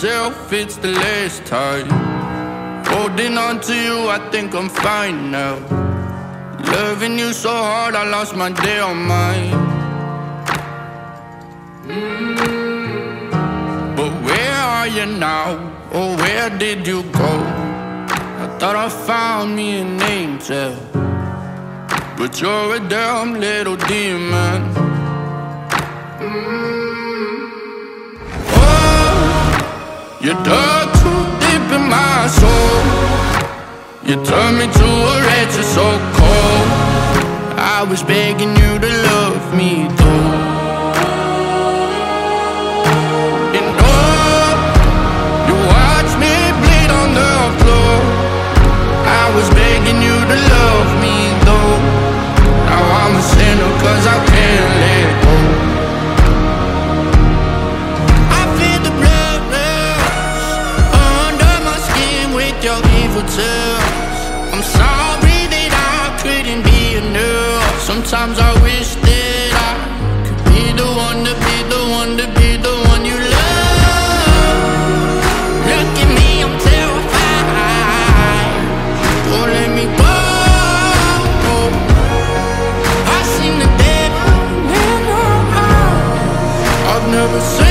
myself, it's the last time. Holding on to you, I think I'm fine now. Loving you so hard, I lost my damn mind. But where are you now? Oh, where did you go? I thought I found me an angel, but you're a damn little demon. You dug too deep in my soul. You turned me to a wretch, you're so cold. I was begging you to love me though. And oh, you watched me bleed on the floor. I was begging you to love me though. Now I'm a sinner 'cause I can't let go. Your evil tales. I'm sorry that I couldn't be enough. Sometimes I wish that I could be the one to be the one to be the one you love. Look at me, I'm terrified. Don't let me go. I've seen the devil in your eyes. I've never seen